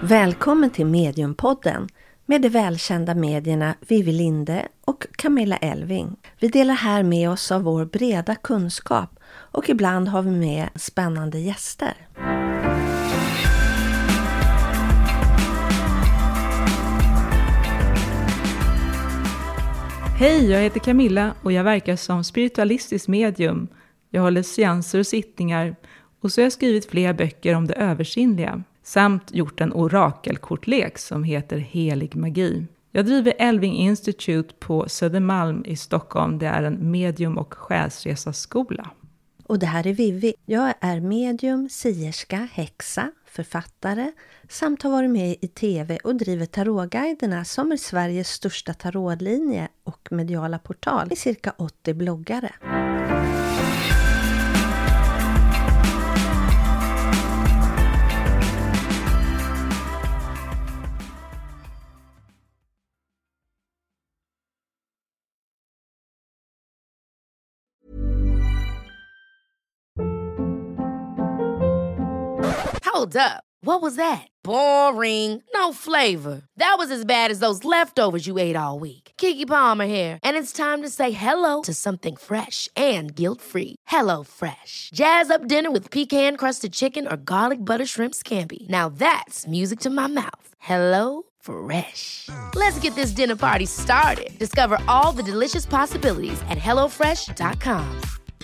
Välkommen till Mediumpodden med de välkända medierna Vivi Linde och Camilla Elving. Vi delar här med oss av vår breda kunskap och ibland har vi med spännande gäster. Hej, jag heter Camilla och jag verkar som spiritualistisk medium. Jag håller seanser och sittningar och så har jag skrivit flera böcker om det översinnliga. Samt gjort en orakelkortlek som heter Helig magi. Jag driver Elving Institute på Södermalm i Stockholm. Det är en medium- och själsresaskola. Och det här är Vivi. Jag är medium, sierska, häxa, författare samt har varit med i tv och driver tarotguiderna som är Sveriges största tarotlinje och mediala portal i cirka 80 bloggare. Hold up. What was that? Boring. No flavor. That was as bad as those leftovers you ate all week. Keke Palmer here, and it's time to say hello to something fresh and guilt-free. Hello Fresh. Jazz up dinner with pecan-crusted chicken or garlic butter shrimp scampi. Now that's music to my mouth. Hello Fresh. Let's get this dinner party started. Discover all the delicious possibilities at hellofresh.com.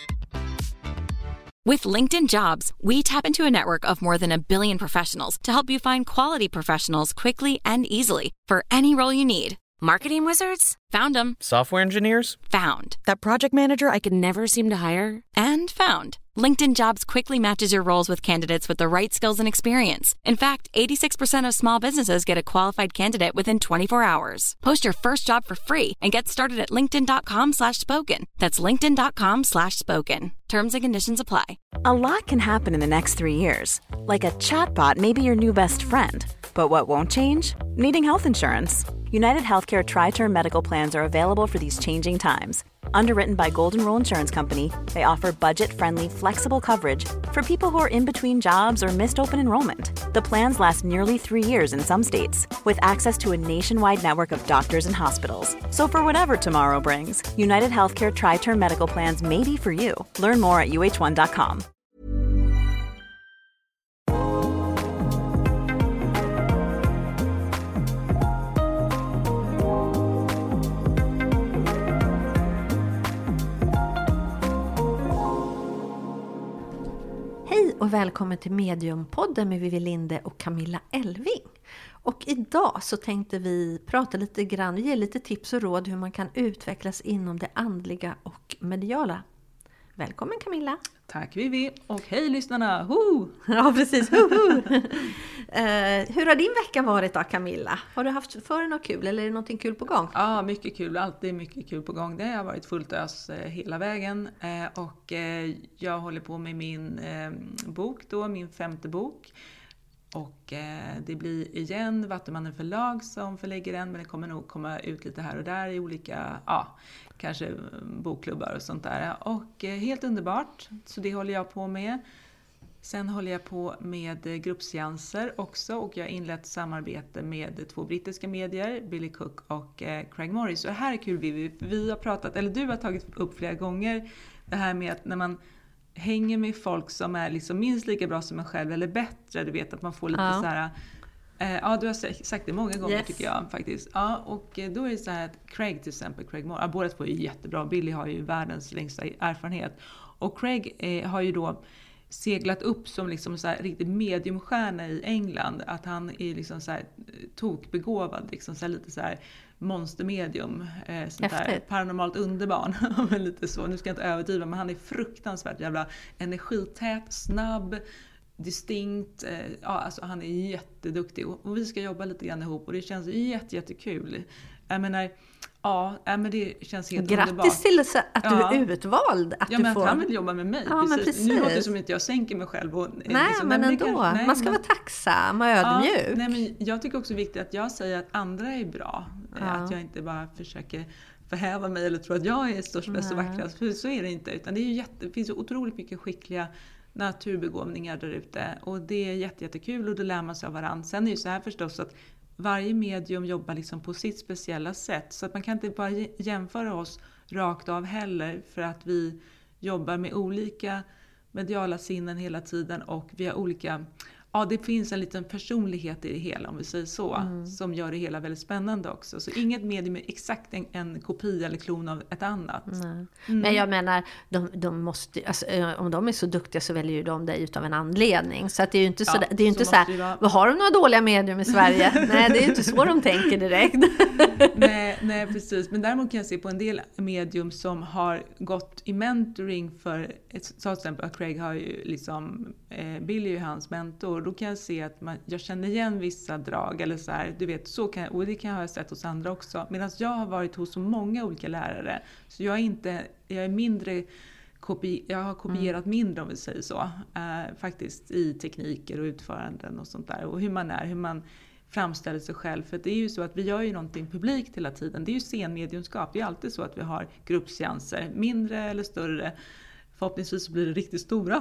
With LinkedIn Jobs, we tap into a network of more than 1 billion professionals to help you find quality professionals quickly and easily for any role you need. Marketing wizards? Found them. Software engineers? Found. That project manager I could never seem to hire? And found. LinkedIn Jobs quickly matches your roles with candidates with the right skills and experience. In fact, 86% of small businesses get a qualified candidate within 24 hours. Post your first job for free and get started at linkedin.com/spoken. That's linkedin.com/spoken. Terms and conditions apply. A lot can happen in the next 3 years. Like a chatbot may be your new best friend. But what won't change? Needing health insurance. United Healthcare Tri-Term Medical Plans are available for these changing times. Underwritten by Golden Rule Insurance Company, they offer budget-friendly, flexible coverage for people who are in between jobs or missed open enrollment. The plans last nearly 3 years in some states, with access to a nationwide network of doctors and hospitals. So for whatever tomorrow brings, United Healthcare Tri-Term Medical Plans may be for you. Learn more at uh1.com. Hej och välkommen till Mediumpodden med Vivi Linde och Camilla Elving. Och idag så tänkte vi prata lite grann, ge lite tips och råd hur man kan utvecklas inom det andliga och mediala. Välkommen Camilla. Tack Vivi och hej lyssnarna. Ho! Ja precis, ho! Hur har din vecka varit då Camilla? Har du haft för något kul eller är det någonting kul på gång? Ja, mycket kul. Alltid mycket kul på gång. Det har varit fullt ös hela vägen. Och jag håller på med min bok då, min 5:e bok. Och det blir igen Vattumannen förlag som förlägger den. Men det kommer nog komma ut lite här och där i olika, kanske bokklubbar och sånt där. Och helt underbart. Så det håller jag på med. Sen håller jag på med gruppseanser också. Och jag har inlett samarbete med 2 brittiska medier. Billy Cook och Craig Morris. Och det här är kul vi har pratat, eller du har tagit upp flera gånger. Det här med att när man hänger med folk som är liksom minst lika bra som en själv eller bättre. Du vet att man får lite så här. Ja, du har sagt det många gånger tycker jag faktiskt. Ja, och då är det så här att Craig till exempel, Craig Moore, båda två är jättebra. Billy har ju världens längsta erfarenhet. Och Craig har ju då seglat upp som liksom så här riktigt mediumstjärna i England. Att han är liksom så här tokbegåvad, liksom så här lite så här monstermedium, sånt där paranormalt underbarn. Men lite så, nu ska jag inte överdriva, men han är fruktansvärt jävla energität, snabb, distinkt, alltså han är jätteduktig och vi ska jobba lite grann ihop och det känns jättekul. Jag menar, men det känns helt underbart. Grattis till att du är utvald. Att men att han vill jobba med mig. Precis. Nu låter det som att jag sänker mig själv. Och, nej, liksom, men ändå. Man ska vara tacksam och ödmjuk. Men jag tycker också det är viktigt att jag säger att andra är bra. Att jag inte bara försöker förhäva mig eller tro att jag är störst, bäst och vackrast. För så är det inte. Utan det finns ju otroligt mycket skickliga naturbegåvningar där ute. Och det är jättekul och då lär man sig av varandra. Sen är det ju så här förstås att varje medium jobbar liksom på sitt speciella sätt. Så att man kan inte bara jämföra oss rakt av heller. För att vi jobbar med olika mediala sinnen hela tiden. Och vi har olika... Ja, det finns en liten personlighet i det hela, om vi säger så. Som gör det hela väldigt spännande också. Så inget medium är exakt en kopia eller klon av ett annat. Men jag menar, de måste, alltså, om de är så duktiga så väljer ju de det utav en anledning. Så att det är ju inte så, det är ju inte så här, vad har de några dåliga medium i Sverige? Nej, det är ju inte så de tänker direkt. nej, precis. Men däremot kan jag se på en del medium som har gått i mentoring för, till exempel att Craig har ju liksom, Billy är ju hans mentor. Då kan jag se att jag känner igen vissa drag eller så här, du vet, så kan, och det kan jag ha sett hos andra också. Medan jag har varit hos så många olika lärare, så jag är mindre, jag har kopierat mindre, om vi säger så, faktiskt i tekniker och utföranden och sånt där. Och hur man framställer sig själv. För det är ju så att vi gör ju någonting publikt hela tiden. Det är ju scenmediumskap. Det är alltid så att vi har gruppseanser, mindre eller större. Förhoppningsvis blir det riktigt stora.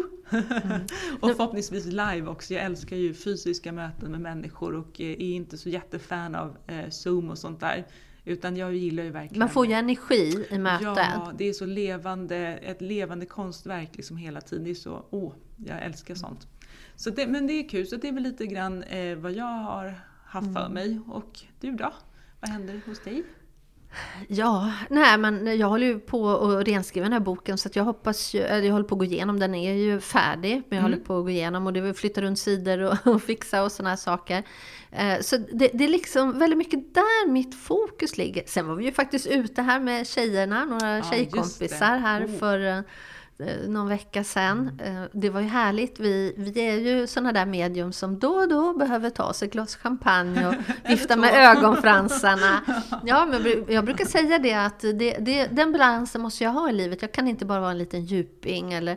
Och förhoppningsvis live också. Jag älskar ju fysiska möten med människor och är inte så jättefan av Zoom och sånt där. Utan jag gillar ju verkligen... Man får ju energi i möten. Ja, det är så ett levande konstverk liksom hela tiden. Det är så, jag älskar sånt. Så men det är kul. Så det är väl lite grann vad jag har haft för mig. Och du då? Vad händer hos dig? Ja, nej, men jag håller ju på att renskriva den här boken, så att jag hoppas ju, jag håller på att gå igenom, den är ju färdig, men jag håller på att gå igenom, och det vill flytta runt sidor och fixa och såna här saker. Så det är liksom väldigt mycket där mitt fokus ligger. Sen var vi ju faktiskt ute här med tjejerna, några tjejkompisar här för någon vecka sedan. Det var ju härligt. Vi är ju såna där medium som då och då behöver ta sig ett glas champagne och vifta med ögonfransarna. Ja, men jag brukar säga det att den balansen måste jag ha i livet. Jag kan inte bara vara en liten djuping eller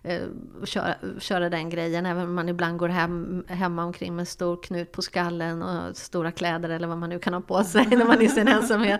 köra den grejen, även om man ibland går hemma omkring med stor knut på skallen och stora kläder eller vad man nu kan ha på sig när man är i sin ensamhet.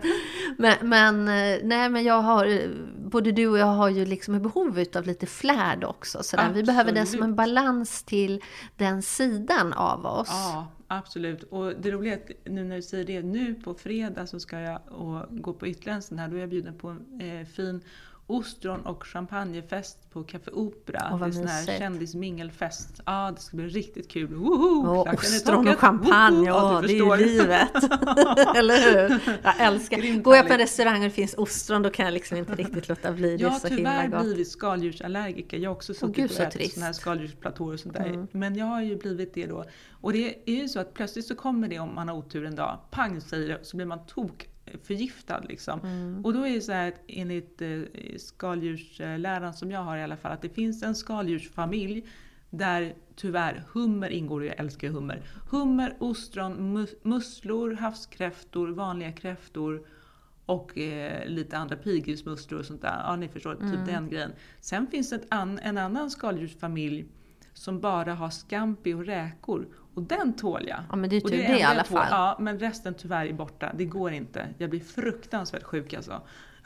Men jag har, både du och jag har ju liksom ett behov av lite flärd också. Så vi behöver det som en balans till den sidan av oss. Ja, absolut. Och det roliga är att nu när du säger det, nu på fredag så ska jag gå på ytterligare en sån här. Då är jag bjuden på en fin ostron- och champagnefest på Café Opera. Det är sån här kändismingelfest. Ja, det ska bli riktigt kul. Ostron och champagne, det är ju livet. Eller hur? Jag älskar. Går jag på en restaurang och det finns ostron, då kan jag liksom inte riktigt låta bli. Det är så himla gott. Jag har tyvärr blivit skaldjursallergiker. Jag har också suttit och ätit såna här skaldjursplatåer och sånt där. Men jag har ju blivit det då. Och det är ju så att plötsligt så kommer det, om man har otur en dag, pang säger det, så blir man förgiftad liksom. Och då är det så här att enligt skaldjursläran som jag har i alla fall, att det finns en skaldjursfamilj där tyvärr hummer ingår, och jag älskar hummer. Hummer, ostron, musslor, havskräftor, vanliga kräftor och lite andra pilgrimsmusslor och sånt där. Ja, ni förstår, typ den grejen. Sen finns det en annan skaldjursfamilj som bara har scampi och räkor. Och den tål jag. Ja, men det är tur det i alla fall. Ja, men resten tyvärr är borta. Det går inte. Jag blir fruktansvärt sjuk alltså.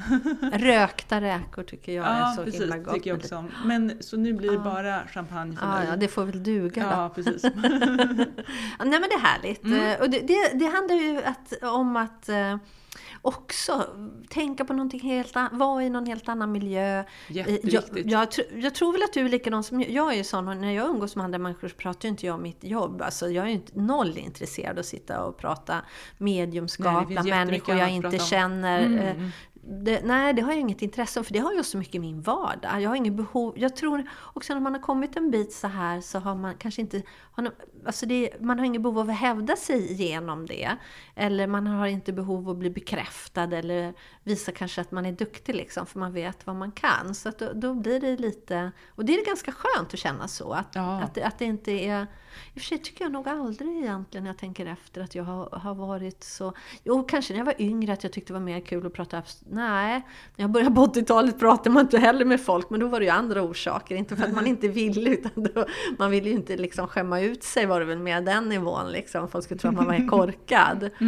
Rökta räkor tycker jag är så himla gott. Tycker jag också. Men så nu blir det bara champagne för mig. Ja, det får väl duga då. Ja, precis. Nej, men det är härligt. Och det handlar ju om att också tänka på någonting helt annat, vara i någon helt annan miljö. Jätteviktigt. Jag tror väl att du är likadan som jag är sån, och när jag umgås med andra människor så pratar inte jag om mitt jobb. Alltså jag är inte noll intresserad av att sitta och prata mediumskap bland människor jag inte känner. Nej, det har jag inget intresse om, för det har jag så mycket i min vardag. Jag har ingen behov. Jag tror också när man har kommit en bit så här, så har man kanske inte man har ingen behov av att hävda sig genom det, eller man har inte behov av att bli bekräftad eller visa kanske att man är duktig liksom, för man vet vad man kan. Så att då blir det lite, och det är ganska skönt att känna så att det inte är. I och för sig tycker jag nog aldrig egentligen, när jag tänker efter, att jag har varit så. Jo, kanske när jag var yngre att jag tyckte det var mer kul att prata. Nej, när jag började på 80-talet pratade man inte heller med folk, men då var det ju andra orsaker, inte för att man inte ville, utan man ville ju inte liksom skämma ut sig, var det väl med den nivån liksom. Folk skulle tro att man var korkad.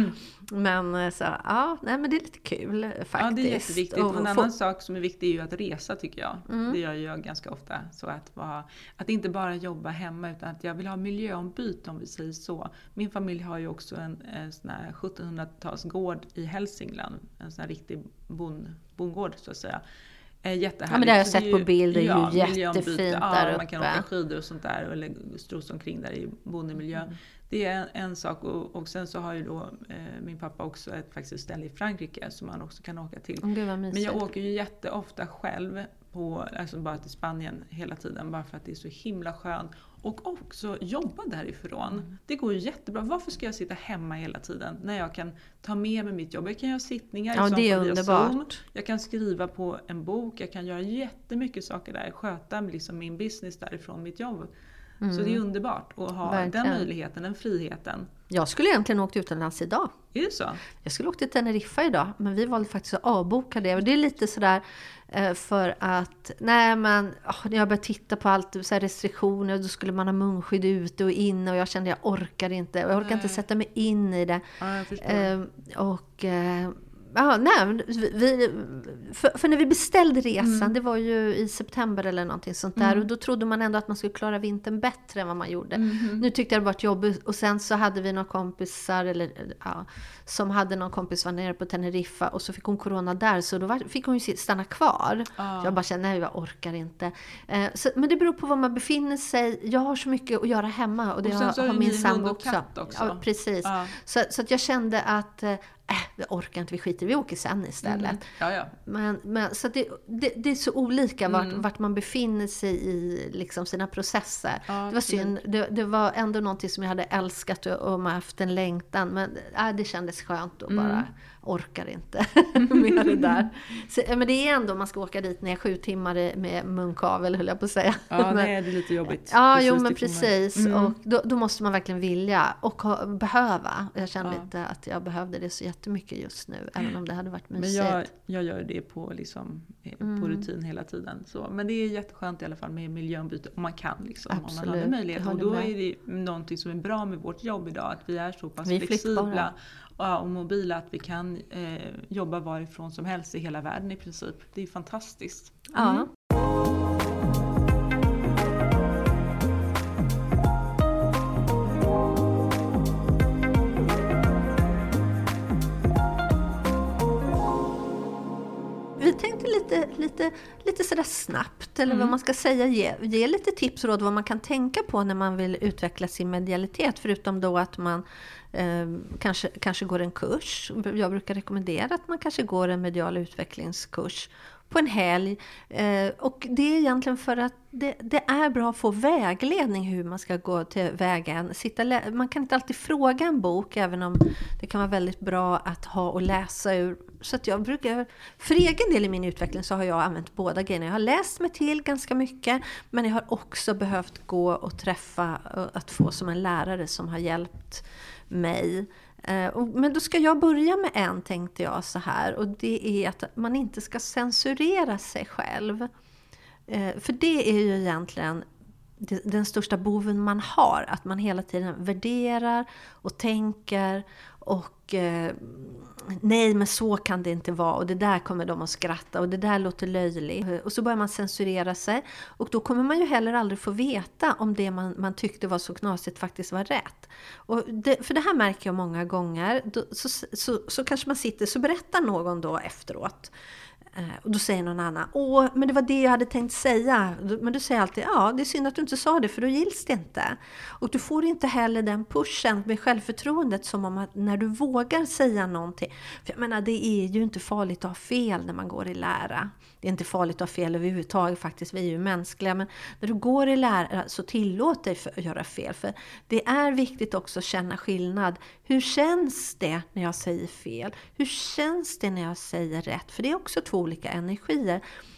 Men så, ja, nej, men det är lite kul faktiskt. Ja, det är jätteviktigt. Och en annan sak som är viktig är ju att resa, tycker jag. Det gör jag ganska ofta. Så att inte bara jobba hemma, utan att jag vill ha miljöombyte, om vi säger så. Min familj har ju också en sån här 1700-talsgård i Hälsingland. En sån här riktig bondgård, så att säga. Jättehärligt. Ja, men det har jag sett på bild, det är ju jättefint där uppe. Man kan åka skidor och sånt där, eller stros omkring där i bondemiljö. Det är en sak, och sen så har ju då min pappa också faktiskt ställe i Frankrike som man också kan åka till. Men jag åker ju jätteofta själv alltså bara till Spanien hela tiden, bara för att det är så himla skönt. Och också jobba därifrån. Det går ju jättebra. Varför ska jag sitta hemma hela tiden när jag kan ta med mig mitt jobb? Jag kan göra sittningar. Ja, det är underbart. Jag kan skriva på en bok. Jag kan göra jättemycket saker där. Sköta liksom min business därifrån mitt jobb. Så det är underbart att ha den möjligheten, den friheten. Jag skulle egentligen åkt utomlands idag. Är det så? Jag skulle åka till Teneriffa idag, men vi valde faktiskt att avboka det. Och det är lite sådär för att, när jag började titta på allt, så här restriktioner, då skulle man ha munskydd ute och inne, och jag kände jag orkar inte. Jag orkar inte sätta mig in i det. Ja, jag förstår. För när vi beställde resan, det var ju i september eller någonting sånt där, och då trodde man ändå att man skulle klara vintern bättre än vad man gjorde. Nu tyckte jag det var ett jobb, och sen så hade vi några kompisar som hade någon kompis var nere på Teneriffa, och så fick hon corona där, så då fick hon ju stanna kvar. Jag bara kände, nej, jag orkar inte. Men det beror på var man befinner sig. Jag har så mycket att göra hemma, och det har min sambo också. Ja, precis. Så att jag kände att vi orkar inte, vi skiter, vi åker sen istället. Men så att det är så olika vart man befinner sig i liksom sina processer. Det var synd, det var ändå någonting som jag hade älskat och man haft en längtan, men det kändes skönt och bara orkar inte med det där. Så, men det är ändå, man ska åka dit ner 7 timmar med munkavel, höll jag på att säga. Ja, det är lite jobbigt. Ja, precis, men precis. Och då måste man verkligen vilja och behöva. Jag kände inte att jag behövde det så jättemycket just nu, även om det hade varit mysigt. Men jag gör det på rutin hela tiden. Så, men det är jätteskönt i alla fall med miljöombyte, om man kan liksom, om man har möjlighet. Och då är det någonting som är bra med vårt jobb idag, att vi är så pass flexibla och mobila, att vi kan jobba varifrån som helst i hela världen i princip. Det är fantastiskt. Ja. Vi tänkte lite sådär snabbt, eller vad man ska säga, ge lite tips och råd vad man kan tänka på när man vill utveckla sin medialitet, förutom då att man kanske går en kurs. Jag brukar rekommendera att man kanske går en medial utvecklingskurs på en helg. Och det är egentligen för att det är bra att få vägledning hur man ska gå till vägen. Man kan inte alltid fråga en bok, även om det kan vara väldigt bra att ha och läsa ur. Så att jag brukar, för egen del i min utveckling så har jag använt båda grejerna. Jag har läst mig till ganska mycket, men jag har också behövt gå och träffa, att få som en lärare som har hjälpt mig. Men då ska jag börja med en, tänkte jag så här, och det är att man inte ska censurera sig själv. För det är ju egentligen den största boven man har, att man hela tiden värderar och tänker och nej, men så kan det inte vara, och det där kommer de att skratta, och det där låter löjligt, och så börjar man censurera sig, och då kommer man ju heller aldrig få veta om det man tyckte var så knasigt faktiskt var rätt. Och för det här märker jag många gånger, så kanske man sitter, så berättar någon då efteråt, och då säger någon annan, men det var det jag hade tänkt säga. Men du säger alltid, det är synd att du inte sa det, för då gills det inte. Och du får inte heller den pushen med självförtroendet, som om att när du vågar säga någonting. För jag menar, det är ju inte farligt att ha fel när man går i lära. Det är inte farligt att ha fel överhuvudtaget faktiskt, vi är ju mänskliga. Men när du går i lära, så tillåt dig att göra fel. För det är viktigt också att känna skillnad. Hur känns det när jag säger fel? Hur känns det när jag säger rätt? För det är också 2 olika energier.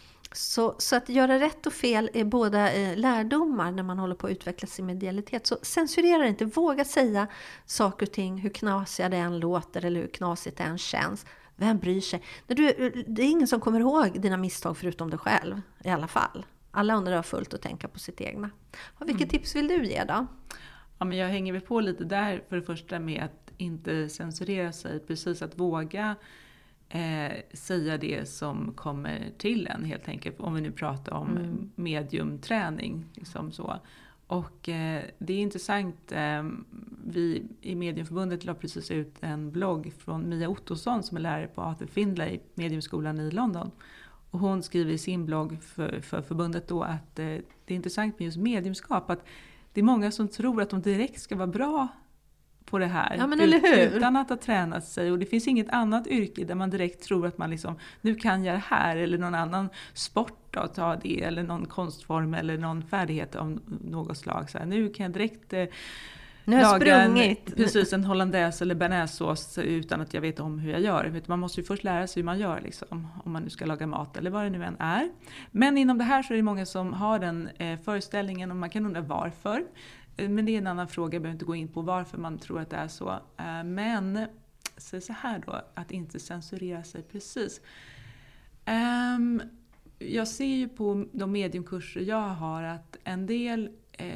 Så att göra rätt och fel är båda lärdomar när man håller på att utveckla sin medialitet. Så censurera inte, våga säga saker och ting, hur knasiga det än låter eller hur knasigt det än känns. Vem bryr sig? Det är ingen som kommer ihåg dina misstag förutom dig själv, i alla fall. Alla andra har fullt att tänka på sitt egna. Vilket tips vill du ge då? Ja, men jag hänger väl på lite där, för det första med att inte censurera sig, precis att våga säga det som kommer till en helt enkelt, om vi nu pratar om mediumträning liksom så. Och det är intressant, vi i Mediumförbundet la precis ut en blogg från Mia Ottosson som är lärare på Arthur Findlay mediumskolan i London. Och hon skriver i sin blogg för förbundet då att det är intressant med just mediumskap, att det är många som tror att de direkt ska vara bra på det här. Ja, men eller hur? Utan att ha tränat sig. Och det finns inget annat yrke där man direkt tror att man liksom, nu kan jag det här. Eller någon annan sport då, ta det. Eller någon konstform eller någon färdighet av något slag. Så här, nu kan jag direkt nu har jag sprungit. Precis, en hollandaise eller bearnaisesås utan att jag vet om hur jag gör. Man måste ju först lära sig hur man gör liksom, om man nu ska laga mat eller vad det nu än är. Men inom det här så är det många som har den föreställningen, och man kan undra varför. Men det är en annan fråga, jag behöver inte gå in på varför man tror att det är så. Men så här då, att inte censurera sig precis. Jag ser ju på de mediumkurser jag har att en del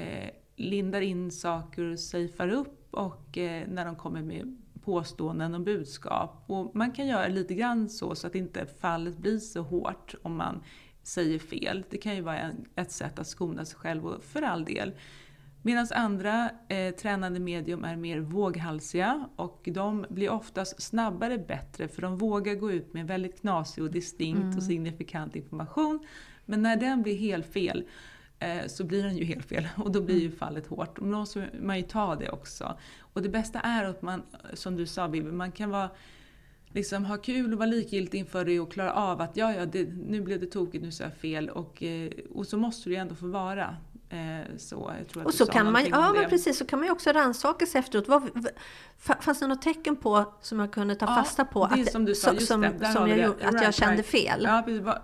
lindar in saker och safear upp och när de kommer med påståenden och budskap. Och man kan göra lite grann så att inte fallet blir så hårt om man säger fel. Det kan ju vara ett sätt att skona sig själv, och för all del. Medan andra tränande medium är mer våghalsiga, och de blir oftast snabbare bättre, för de vågar gå ut med väldigt knasig och distinkt och signifikant information. Men när den blir helt fel så blir den ju helt fel, och då blir ju fallet hårt. Och då måste man ju ta det också. Och det bästa är att man, som du sa Bibi, man kan vara, liksom, ha kul och vara likgiltig inför det och klara av att nu blev det tokigt, nu sa jag fel. Och så måste det ju ändå få vara. Så, jag tror att och så kan man, men precis, så kan man ju också rannsaka sig efteråt. Fanns det något tecken på som jag kunde ta fasta på det att, som du sa, att jag kände fel? Ja,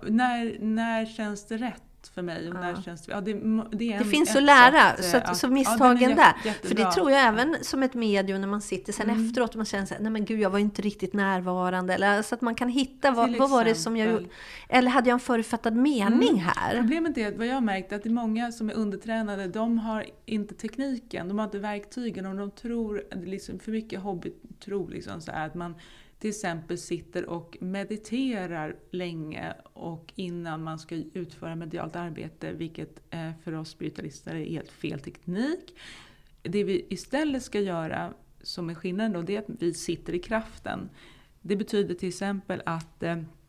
när känns det rätt för mig? Och när känns det finns att lära, så misstagen där. För det tror jag även som ett medium, när man sitter sen efteråt och man känner sig, nej men gud, jag var inte riktigt närvarande. Eller, så att man kan hitta vad var det som jag gjorde. Eller hade jag en förutfattad mening här? Problemet är att vad jag har märkt är att det är många som är undertränade, de har inte tekniken, de har inte verktygen, och de tror, liksom för mycket hobbytro liksom, så är att man till exempel sitter och mediterar länge och innan man ska utföra medialt arbete, vilket för oss spiritualister är helt fel teknik. Det vi istället ska göra, som är skillnaden då, det är att vi sitter i kraften. Det betyder till exempel att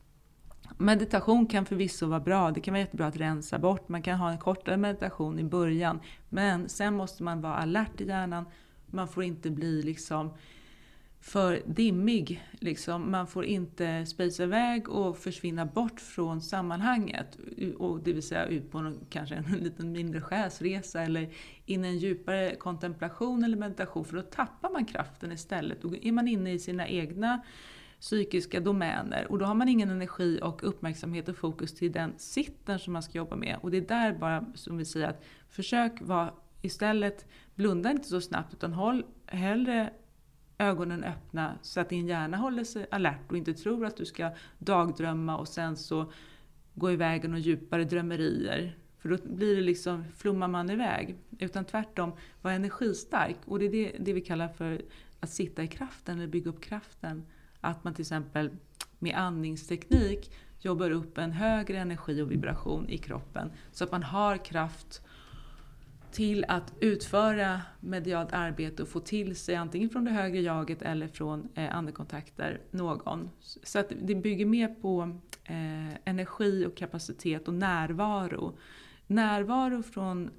meditation kan förvisso vara bra. Det kan vara jättebra att rensa bort. Man kan ha en kortare meditation i början, men sen måste man vara alert i hjärnan. Man får inte bli liksom för dimmig. Liksom. Man får inte spejsa iväg och försvinna bort från sammanhanget. Och det vill säga ut på kanske en liten mindre själsresa eller in i en djupare kontemplation eller meditation. För då tappar man kraften istället. Då är man inne i sina egna psykiska domäner. Och då har man ingen energi och uppmärksamhet och fokus till den sitten som man ska jobba med. Och det är där bara, som vi säger, att försök vara istället, blunda inte så snabbt, utan håll hellre ögonen öppna så att din hjärna håller sig alert och inte tror att du ska dagdrömma och sen så gå iväg och djupare drömmerier. För då blir det liksom, flummar man iväg. Utan tvärtom, var energistark. Och det är det vi kallar för att sitta i kraften eller bygga upp kraften. Att man till exempel med andningsteknik jobbar upp en högre energi och vibration i kroppen. Så att man har kraft till att utföra medialt arbete och få till sig antingen från det högre jaget eller från andekontakter någon. Så att det bygger mer på energi och kapacitet och närvaro. Närvaro från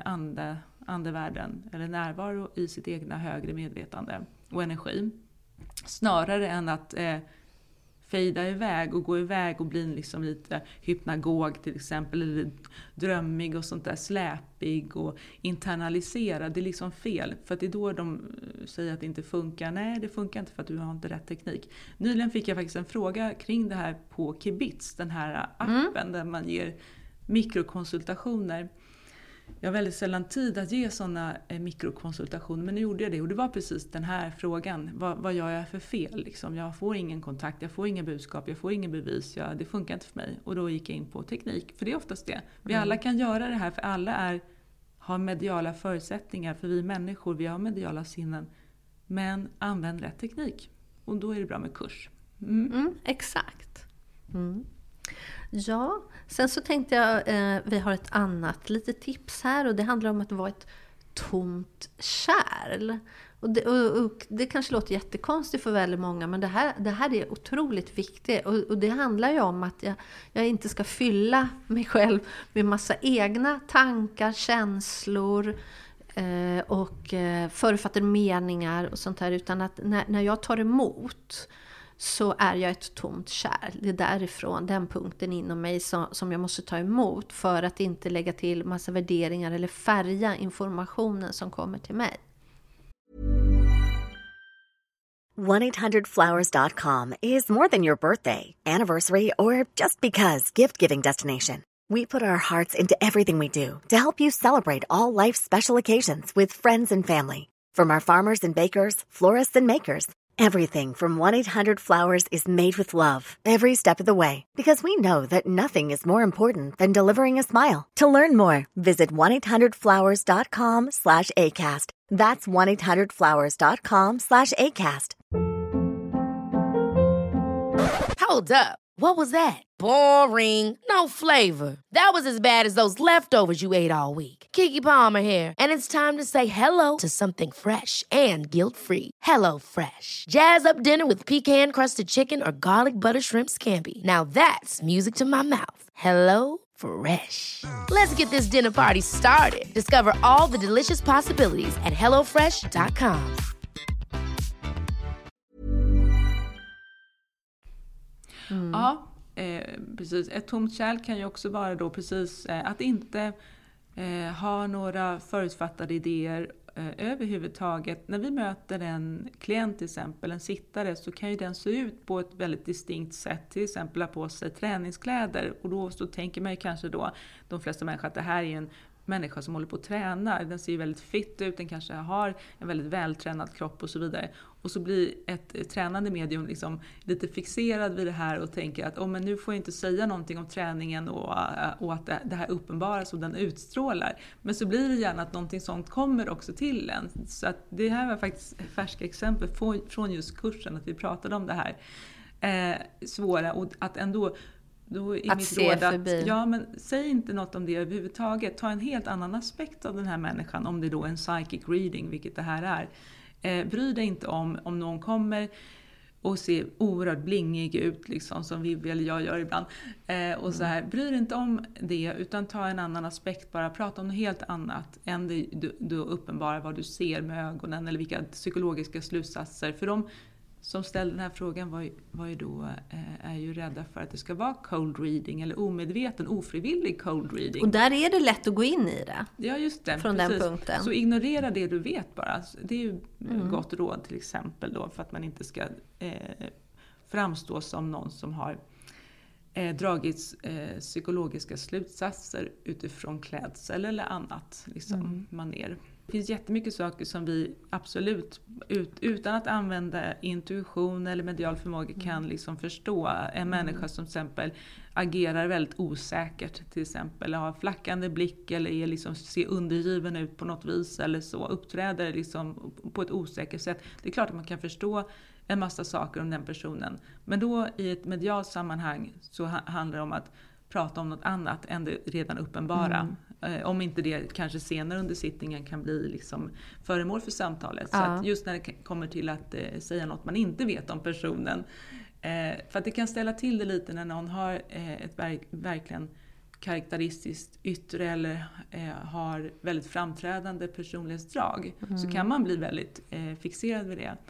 andevärlden, eller närvaro i sitt egna högre medvetande och energi. Snarare än att fejda iväg och gå iväg och bli liksom lite hypnagog till exempel, eller drömmig och sånt där, släpig och internaliserad. Det är liksom fel, för att det är då de säger att det inte funkar. Nej, det funkar inte för att du har inte rätt teknik. Nyligen fick jag faktiskt en fråga kring det här på Kibitz, den här appen där man ger mikrokonsultationer. Jag har väldigt sällan tid att ge sådana mikrokonsultationer, men nu gjorde jag det. Och det var precis den här frågan. Vad gör jag för fel? Liksom? Jag får ingen kontakt, jag får inga budskap, jag får ingen bevis. Det funkar inte för mig. Och då gick jag in på teknik, för det är oftast det. Vi alla kan göra det här, för alla har mediala förutsättningar. För vi människor, vi har mediala sinnen. Men använd rätt teknik. Och då är det bra med kurs. Exakt. Ja, sen så tänkte jag, vi har ett annat litet tips här. Och det handlar om att vara ett tomt kärl. Och det kanske låter jättekonstigt för väldigt många, men det här är otroligt viktigt. Och det handlar ju om att jag inte ska fylla mig själv med massa egna tankar, känslor och förutfattade meningar och sånt här. Utan att när jag tar emot så är jag ett tomt kärl. Det är därifrån, den punkten inom mig som jag måste ta emot för att inte lägga till massa värderingar eller färga informationen som kommer till mig. 1-800-Flowers.com is more than your birthday, anniversary, or just because gift-giving destination. We put our hearts into everything we do to help you celebrate all life's special occasions with friends and family. From our farmers and bakers, florists and makers, everything from 1-800-Flowers is made with love every step of the way, because we know that nothing is more important than delivering a smile. To learn more, visit 1-800-Flowers.com/ACAST. That's 1-800-Flowers.com/ACAST. Hold up. What was that? Boring. No flavor. That was as bad as those leftovers you ate all week. Keke Palmer here, and it's time to say hello to something fresh and guilt-free. Hello Fresh. Jazz up dinner with pecan-crusted chicken or garlic butter shrimp scampi. Now that's music to my mouth. Hello Fresh. Let's get this dinner party started. Discover all the delicious possibilities at hellofresh.com. Ja, precis. Ett tomt kärl kan ju också vara då precis att inte ha några förutfattade idéer överhuvudtaget. När vi möter en klient till exempel, en sittare, så kan ju den se ut på ett väldigt distinkt sätt. Till exempel ha på sig träningskläder. Och då så tänker man ju kanske då, de flesta människor, att det här är en människa som håller på att träna. Den ser ju väldigt fit ut, den kanske har en väldigt vältränad kropp och så vidare. Och så blir ett tränande medium liksom lite fixerad vid det här och tänker att men nu får jag inte säga någonting om träningen och att det här uppenbaras och den utstrålar. Men så blir det gärna att någonting sånt kommer också till en. Så att det här var faktiskt färska exempel från just kursen, att vi pratade om det här svåra, och att ändå då är att mitt se råd förbi. men säg inte något om det överhuvudtaget. Ta en helt annan aspekt av den här människan, om det då är en psychic reading, vilket det här är. Bry dig inte om någon kommer och ser oerhört blingig ut, liksom, som Vivi eller jag gör ibland. Och så här, bry dig inte om det, utan ta en annan aspekt, bara prata om något helt annat än du uppenbarar vad du ser med ögonen, eller vilka psykologiska slutsatser. För de som ställer den här frågan är ju rädda för att det ska vara cold reading eller omedveten, ofrivillig cold reading. Och där är det lätt att gå in i det. Ja, just det. Från precis. den punkten. Så ignorera det du vet bara. Det är ju gott råd till exempel då, för att man inte ska framstå som någon som har dragit psykologiska slutsatser utifrån klädsel eller annat maner. Det finns jättemycket saker som vi absolut utan att använda intuition eller medial förmåga kan liksom förstå. En människa som till exempel agerar väldigt osäkert, till exempel har flackande blick eller är liksom, ser undergiven ut på något vis eller så, uppträder liksom på ett osäkert sätt. Det är klart att man kan förstå en massa saker om den personen. Men då i ett medialt sammanhang så handlar det om att prata om något annat än det redan uppenbara. Om inte det kanske senare under sittningen kan bli liksom föremål för samtalet. Så att just när det kommer till att säga något man inte vet om personen. För att det kan ställa till det lite när någon har ett verkligen karaktäristiskt yttre eller har väldigt framträdande personlighetsdrag. Så kan man bli väldigt fixerad vid det.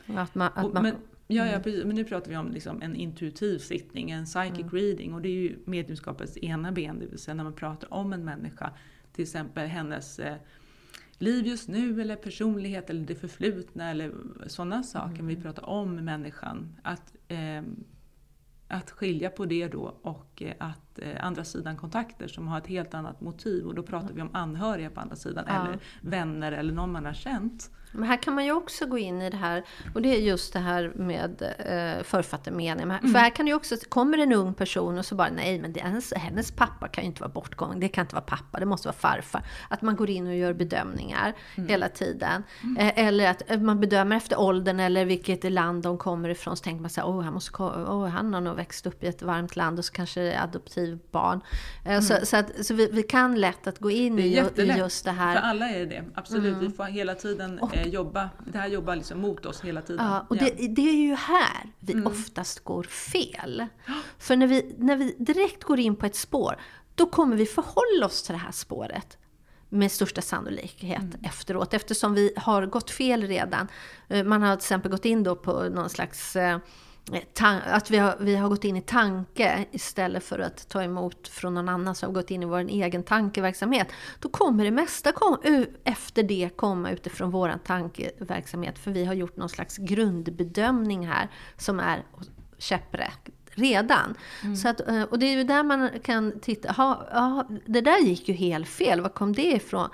Men nu pratar vi om liksom en intuitiv sittning, en psychic reading, och det är ju mediumskapets ena ben, det vill säga när man pratar om en människa, till exempel hennes liv just nu eller personlighet eller det förflutna eller sådana saker. Vi pratar om människan, att skilja på det då och att haft andra sidan kontakter som har ett helt annat motiv. Och då pratar vi om anhöriga på andra sidan eller vänner eller någon man har känt. Men här kan man ju också gå in i det här, och det är just det här med författarmening. För här kan ju också, kommer en ung person och så bara, nej men hennes pappa kan ju inte vara bortgången, det kan inte vara pappa, det måste vara farfar. Att man går in och gör bedömningar hela tiden. Eller att man bedömer efter åldern eller vilket land de kommer ifrån, så tänker man så här, han har nog växt upp i ett varmt land och så kanske är adoptivbarn. Så vi kan lätt att gå in i just det här. För alla är det, absolut. Vi får hela tiden jobba. Det här jobbar liksom mot oss hela tiden. Ja, och det är ju här vi oftast går fel. För när vi direkt går in på ett spår, då kommer vi förhålla oss till det här spåret med största sannolikhet efteråt. Eftersom vi har gått fel redan. Man har till exempel gått in då på någon slags... att vi har gått in i tanke istället för att ta emot från någon annan som har gått in i vår egen tankeverksamhet. Då kommer det mesta efter det komma utifrån vår tankeverksamhet, för vi har gjort någon slags grundbedömning här som är käpprätt redan. Så att, och det är ju där man kan titta, det där gick ju helt fel, var kom det ifrån?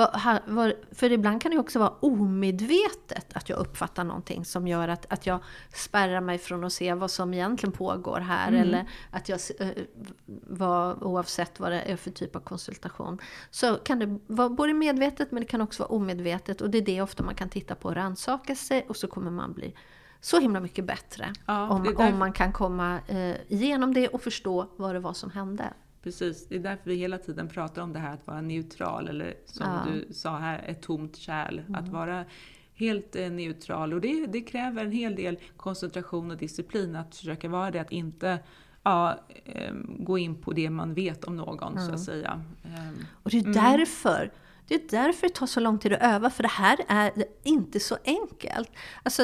För ibland kan det också vara omedvetet att jag uppfattar någonting som gör att jag spärrar mig från att se vad som egentligen pågår här, eller att jag oavsett vad det är för typ av konsultation, så kan det vara både medvetet, men det kan också vara omedvetet, och det är det ofta man kan titta på och rannsaka sig, och så kommer man bli så himla mycket bättre om man kan komma igenom det och förstå vad det var som hände. Precis, det är därför vi hela tiden pratar om det här att vara neutral, eller som du sa här, ett tomt kärl. Att vara helt neutral, och det kräver en hel del koncentration och disciplin att försöka vara det, att inte gå in på det man vet om någon, så att säga. Och det är därför det tar så lång tid att öva, för det här är inte så enkelt.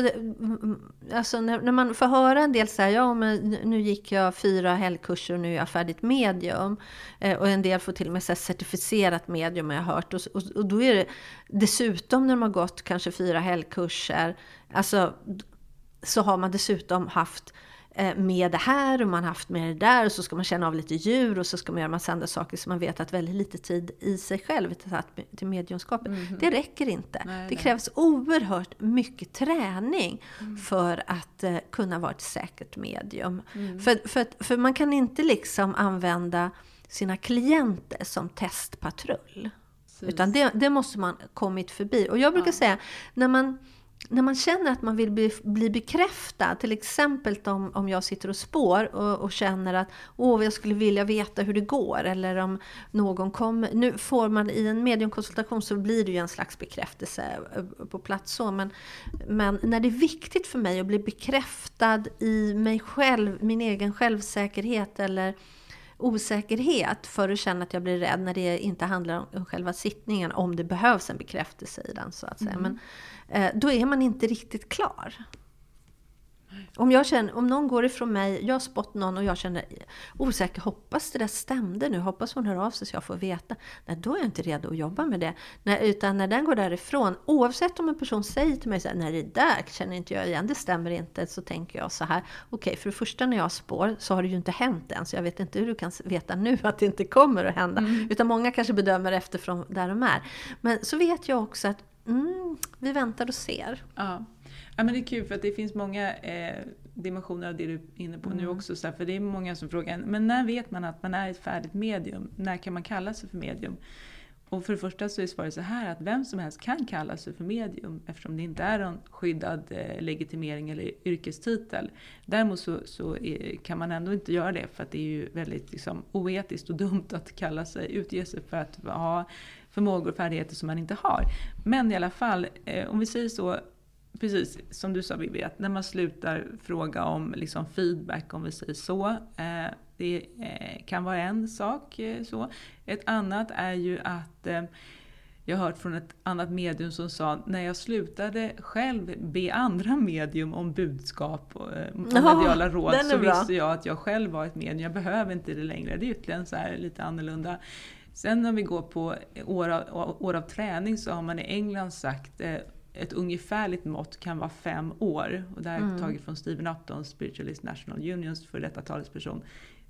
Alltså när man får höra en del säga, men nu gick jag 4 helgkurser och nu är jag färdigt medium. Och en del får till och med certifierat medium, jag har hört. Och då är det dessutom, när man har gått kanske 4 helgkurser, alltså, så har man dessutom haft med det här och man har haft med det där, och så ska man känna av lite djur, och så ska man göra massa andra saker, som man vet att väldigt lite tid i sig själv till mediumskapet. Det räcker inte. Det krävs oerhört mycket träning för att kunna vara ett säkert medium. För man kan inte liksom använda sina klienter som testpatrull. Utan det måste man kommit förbi. Och jag brukar säga, när man känner att man vill bli bekräftad, till exempel om jag sitter och spår och känner att jag skulle vilja veta hur det går, eller om någon kommer, nu får man i en mediumkonsultation, så blir det ju en slags bekräftelse på plats så, men när det är viktigt för mig att bli bekräftad i mig själv, min egen självsäkerhet eller osäkerhet, för att känna att jag blir rädd, när det inte handlar om själva sittningen, om det behövs en bekräftelse i den, så att säga. Men då är man inte riktigt klar. Om någon går ifrån mig, jag har spott någon och jag känner osäker, hoppas det där stämde nu, hoppas hon hör av sig så jag får veta. Nej, då är jag inte redo att jobba med det. Utan när den går därifrån, oavsett om en person säger till mig så här, nej, det där känner inte jag igen, det stämmer inte, så tänker jag så här, okej, för det första, när jag spår så har det ju inte hänt än, så jag vet inte hur du kan veta nu att det inte kommer att hända. Utan många kanske bedömer efterifrån där de är. Men så vet jag också att vi väntar och ser. Ja, men det är kul, för att det finns många dimensioner av det du är inne på nu också. För det är många som frågar, men när vet man att man är ett färdigt medium? När kan man kalla sig för medium? Och för det första så är svaret så här, att vem som helst kan kalla sig för medium, eftersom det inte är en skyddad legitimering eller yrkestitel. Däremot så kan man ändå inte göra det, för att det är ju väldigt liksom oetiskt och dumt att utge sig för att ha förmågor och färdigheter som man inte har. Men i alla fall, om vi säger så, precis som du sa, Bibi, att när man slutar fråga om liksom feedback, om vi säger så, det kan vara en sak så. Ett annat är ju att jag har hört från ett annat medium som sa, när jag slutade själv be andra medium om budskap och mediala råd, så visste jag att jag själv var ett medium. Jag behöver inte det längre. Det är ytterligare så här lite annorlunda. Sen när vi går på år av träning, så har man i England sagt ett ungefärligt mått kan vara 5 år. Och det här är taget från Stephen Upton, Spiritualist National Unions, för detta talesperson.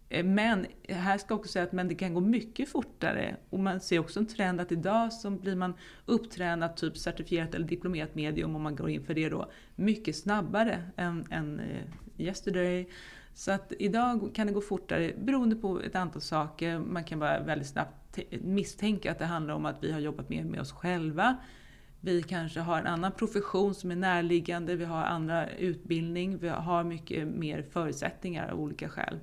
Men här ska jag också säga att det kan gå mycket fortare. Och man ser också en trend att idag så blir man upptränad, typ certifierat eller diplomerat medium, om man går in för det då, mycket snabbare än yesterday. Så att idag kan det gå fortare beroende på ett antal saker. Man kan bara väldigt snabbt misstänka att det handlar om att vi har jobbat mer med oss själva. Vi kanske har en annan profession som är närliggande, vi har andra utbildning, vi har mycket mer förutsättningar av olika skäl.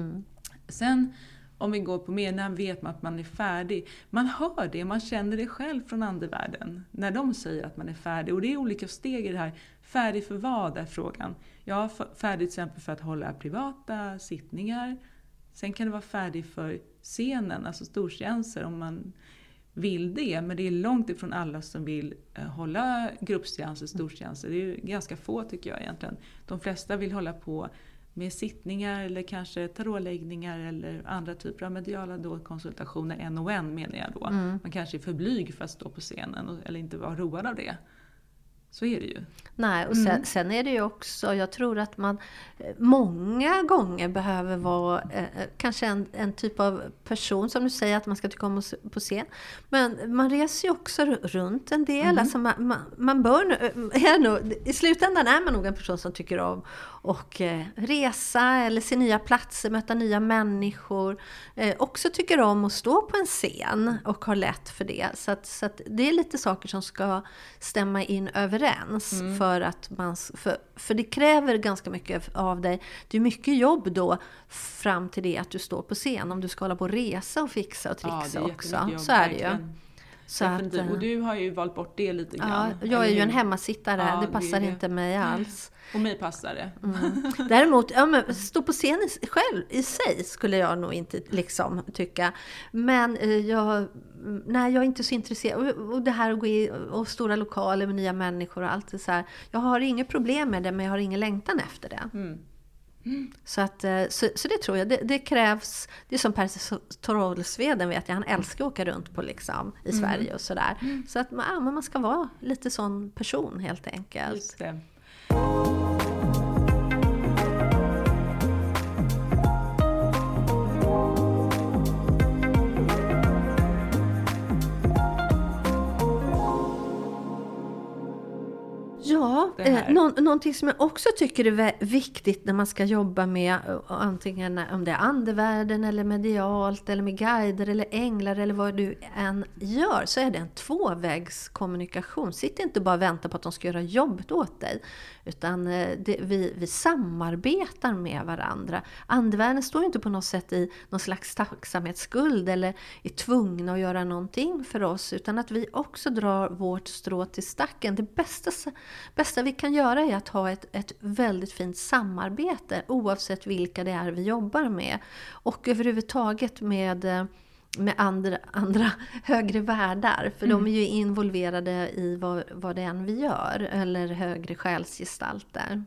Sen om vi går på mer, när vet man att man är färdig? Man hör det, man känner det själv från andevärlden när de säger att man är färdig. Och det är olika steg i det här. Färdig för vad är frågan? Ja, färdig till exempel för att hålla privata sittningar. Sen kan det vara färdig för scenen, alltså storseanser om man vill det. Men det är långt ifrån alla som vill hålla gruppseanser, storseanser. Det är ju ganska få tycker jag egentligen. De flesta vill hålla på med sittningar eller kanske tarotläggningar eller andra typer av mediala konsultationer en och en menar jag då. Man kanske är för blyg för att stå på scenen eller inte vara road av det. Så är det ju. Nej, och sen är det ju också, jag tror att man många gånger behöver vara kanske en typ av person som du säger att man ska tycka om på scen. Men man reser ju också runt en del. Alltså man bör nog, i slutändan är man nog en person som tycker om och resa eller se nya platser, möta nya människor. Också tycker om att stå på en scen och har lätt för det. Så att det är lite saker som ska stämma in överens för att för det kräver ganska mycket av dig. Det är mycket jobb då fram till det att du står på scen om du ska hålla på och resa och fixa och trixa också. Jobb, så är det ju. Så att, och du har ju valt bort det lite grann. Ja, jag är ju en hemmasittare, det passar inte mig alls. Och mig passar det. Däremot, stå på scen själv i sig skulle jag nog inte liksom tycka. Men jag är inte så intresserad. Och det här att gå i och stora lokaler med nya människor och allt det så här. Jag har inget problem med det, men jag har ingen längtan efter det. Så det tror jag, det krävs. Det är som Per Torolsveden vet jag, han älskar att åka runt på liksom i Sverige och sådär. Så att man ska vara lite sån person helt enkelt. Just det. Ja, någonting som jag också tycker är viktigt när man ska jobba med antingen om det är andevärlden eller medialt eller med guider eller änglar eller vad du än gör, så är det en tvåvägskommunikation. Sitt inte bara och vänta på att de ska göra jobbet åt dig, utan vi samarbetar med varandra. Andevärlden står inte på något sätt i någon slags tacksamhetsskuld eller är tvungna att göra någonting för oss, utan att vi också drar vårt strå till stacken. Det bästa vi kan göra är att ha ett väldigt fint samarbete oavsett vilka det är vi jobbar med. Och överhuvudtaget med andra högre världar. För de är ju involverade i vad det än vi gör. Eller högre själsgestalter.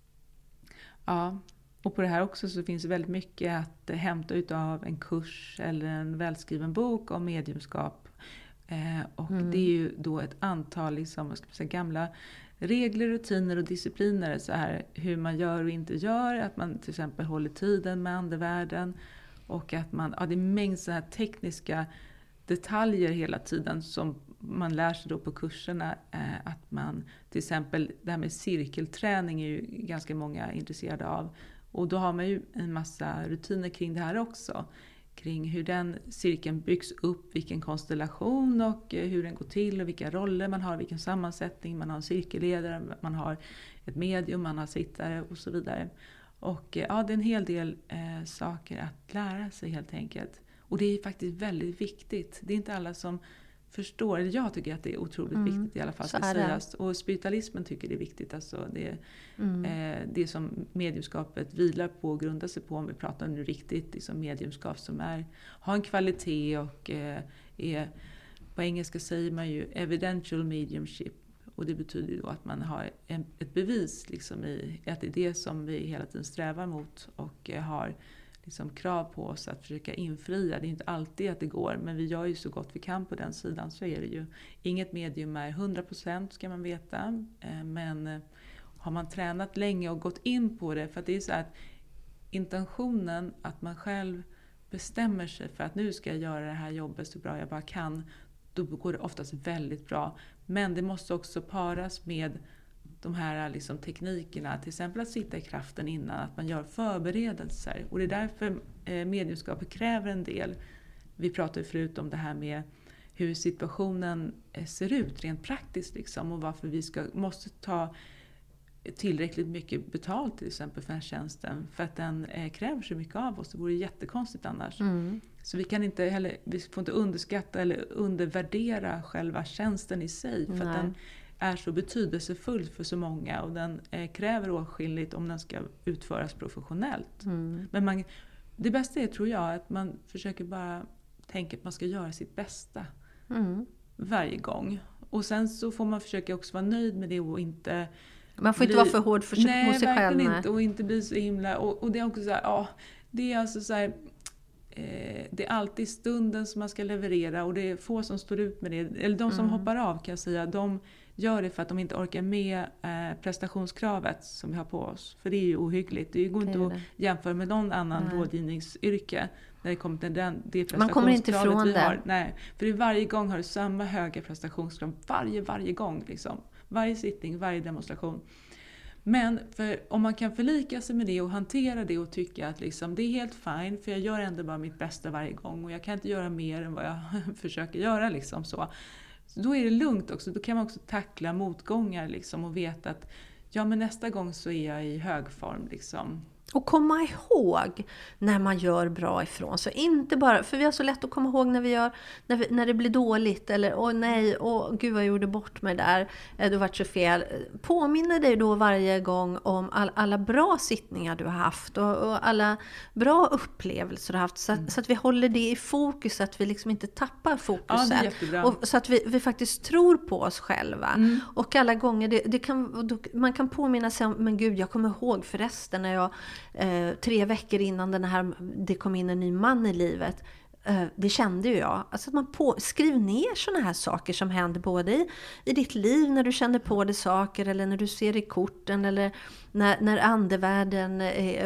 Ja, och på det här också så finns det väldigt mycket att hämta ut av en kurs eller en välskriven bok om mediumskap. Och det är ju då ett antal liksom, gamla regler, rutiner och discipliner. Så här, hur man gör och inte gör. Att man till exempel håller tiden med andevärlden. Och att det är en mängd så här tekniska detaljer hela tiden som man lär sig då på kurserna. Att man till exempel, det här med cirkelträning är ju ganska många intresserade av. Och då har man ju en massa rutiner kring det här också. Kring hur den cirkeln byggs upp, vilken konstellation och hur den går till och vilka roller man har, vilken sammansättning. Man har en cirkelledare, man har ett medium, man har sittare och så vidare. Och det är en hel del saker att lära sig helt enkelt. Och det är faktiskt väldigt viktigt. Det är inte alla som förstår, eller jag tycker att det är otroligt viktigt i alla fall ska sägas. Och spiritualismen tycker det är viktigt. Alltså det som mediumskapet vilar på och grundar sig på, om vi pratar nu riktigt liksom mediumskap som har en kvalitet och är, på engelska säger man ju evidential mediumship. Och det betyder ju då att man har ett bevis liksom i att det är det som vi hela tiden strävar mot och har liksom krav på oss att försöka infria. Det är inte alltid att det går, men vi gör ju så gott vi kan på den sidan, så är det ju. Inget medium är 100% ska man veta, men har man tränat länge och gått in på det, för att det är så att intentionen att man själv bestämmer sig för att nu ska jag göra det här jobbet så bra jag bara kan, då går det oftast väldigt bra. Men det måste också paras med de här liksom teknikerna, till exempel att sitta i kraften innan, att man gör förberedelser. Och det är därför mediumskapet kräver en del. Vi pratade förut om det här med hur situationen ser ut rent praktiskt liksom, och varför vi måste ta tillräckligt mycket betalt till exempel för den tjänsten, för att den kräver så mycket av oss. Det vore jättekonstigt annars. Så vi kan inte heller, vi får inte underskatta eller undervärdera själva tjänsten i sig, för att den är så betydelsefull för så många, och den kräver åtskilligt om den ska utföras professionellt. Men det bästa är, tror jag, att man försöker bara tänka att man ska göra sitt bästa varje gång. Och sen så får man försöka också vara nöjd med det och inte... Man får inte vara för hård mot sig själv. Nej, verkligen inte. Och inte bli så himla... Och det är också så här, det är alltså så här... Det är alltid stunden som man ska leverera, och det är få som står ut med det. Eller de som hoppar av, kan jag säga, de gör det för att de inte orkar med prestationskravet som vi har på oss. För det är ju ohyggligt. Det går inte att jämföra med någon annan rådgivningsyrke när det kommer till det prestationskravet man kommer inte ifrån vi har. det. Nej, för varje gång har du samma höga prestationskrav. Varje gång liksom. Varje sittning, varje demonstration. Men om man kan förlika sig med det och hantera det och tycka att liksom, det är helt fine, för jag gör ändå bara mitt bästa varje gång och jag kan inte göra mer än vad jag försöker göra liksom så då är det lugnt också. Då kan man också tackla motgångar liksom, och veta att men nästa gång så är jag i hög form liksom. Och komma ihåg när man gör bra ifrån. Så inte bara, för vi har så lätt att komma ihåg när det blir dåligt. Eller gud vad jag gjorde bort mig där. Det vart så fel. Påminner dig då varje gång om alla bra sittningar du har haft. Och alla bra upplevelser du har haft. Så att vi håller det i fokus. Så att vi liksom inte tappar fokuset. Ja, det är jättebra. Och så att vi faktiskt tror på oss själva. Och alla gånger, man kan påminna sig om, men gud, jag kommer ihåg förresten när jag 3 veckor innan det kom in en ny man i livet. Det kände ju jag. Alltså att man skriv ner såna här saker som händer både i ditt liv när du känner på det saker, eller när du ser i korten, eller när andevärlden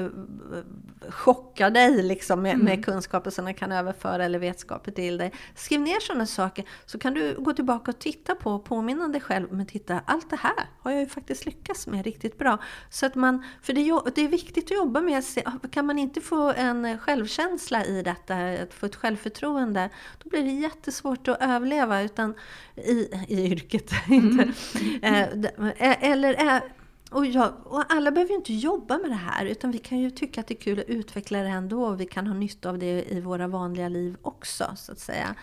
chockar dig liksom med kunskaper som den kan överföra, eller vetskaper till dig. Skriv ner såna saker, så kan du gå tillbaka och titta på och påminna dig själv, men titta, allt det här har jag ju faktiskt lyckats med riktigt bra. Så att för det är viktigt att jobba med. Kan man inte få en självkänsla i detta, att få ett självförtroende, då blir det jättesvårt att överleva utan i yrket. Och alla behöver ju inte jobba med det här, utan vi kan ju tycka att det är kul att utveckla det ändå, och vi kan ha nytta av det i våra vanliga liv också, så att säga.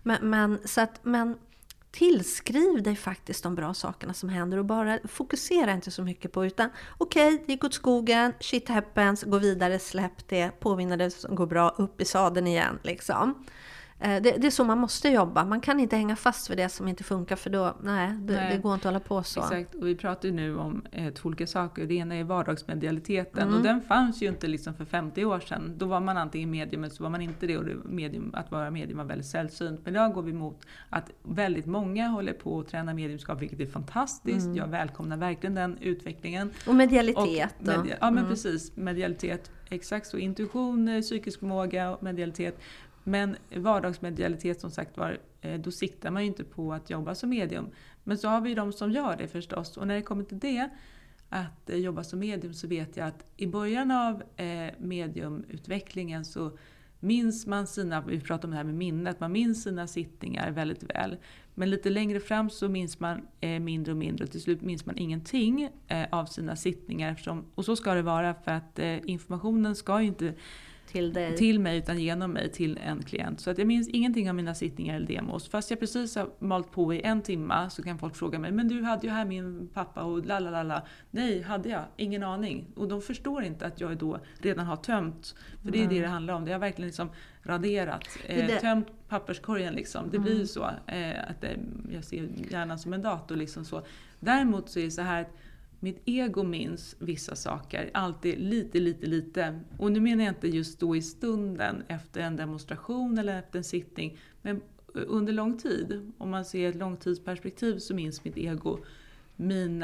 Men tillskriv dig faktiskt de bra sakerna som händer, och bara fokusera inte så mycket på, utan okej, det gick åt skogen, shit happens, gå vidare, släpp det, påvinna det som går bra, upp i sadeln igen liksom. Det är så man måste jobba. Man kan inte hänga fast vid det som inte funkar, för då, det går inte att hålla på så. Exakt, och vi pratar ju nu om 2 olika saker. Det ena är vardagsmedialiteten, och den fanns ju inte liksom för 50 år sedan. Då var man antingen medium eller så var man inte det, och att vara medium var väldigt sällsynt. Men idag går vi mot att väldigt många håller på att träna mediumskap, vilket är fantastiskt. Jag välkomnar verkligen den utvecklingen. Och medialitet. Ja, men precis. Medialitet, exakt så. Intuition, psykisk förmåga och medialitet. Men vardagsmedialitet, som sagt var, då siktar man ju inte på att jobba som medium. Men så har vi de som gör det förstås. Och när det kommer till det, att jobba som medium, så vet jag att i början av mediumutvecklingen så minns man vi pratar om det här med minnet, man minns sina sittningar väldigt väl. Men lite längre fram så minns man mindre och mindre, och till slut minns man ingenting av sina sittningar. Och så ska det vara, för att informationen ska ju inte till mig, utan genom mig till en klient. Så att jag minns ingenting av mina sittningar eller demos. Fast jag precis har malt på i 1 timme, så kan folk fråga mig, men du hade ju här min pappa och lalalala. Nej, hade jag? Ingen aning. Och de förstår inte att jag då redan har tömt. För det är det handlar om. Det har verkligen liksom raderat. Tömt papperskorgen liksom. Det blir ju så. Att jag ser hjärnan som en dator liksom så. Däremot så är det så här att mitt ego minns vissa saker, alltid lite. Och nu menar jag inte just då i stunden efter en demonstration eller efter en sittning, men under lång tid. Om man ser ett långtidsperspektiv så minns mitt ego mina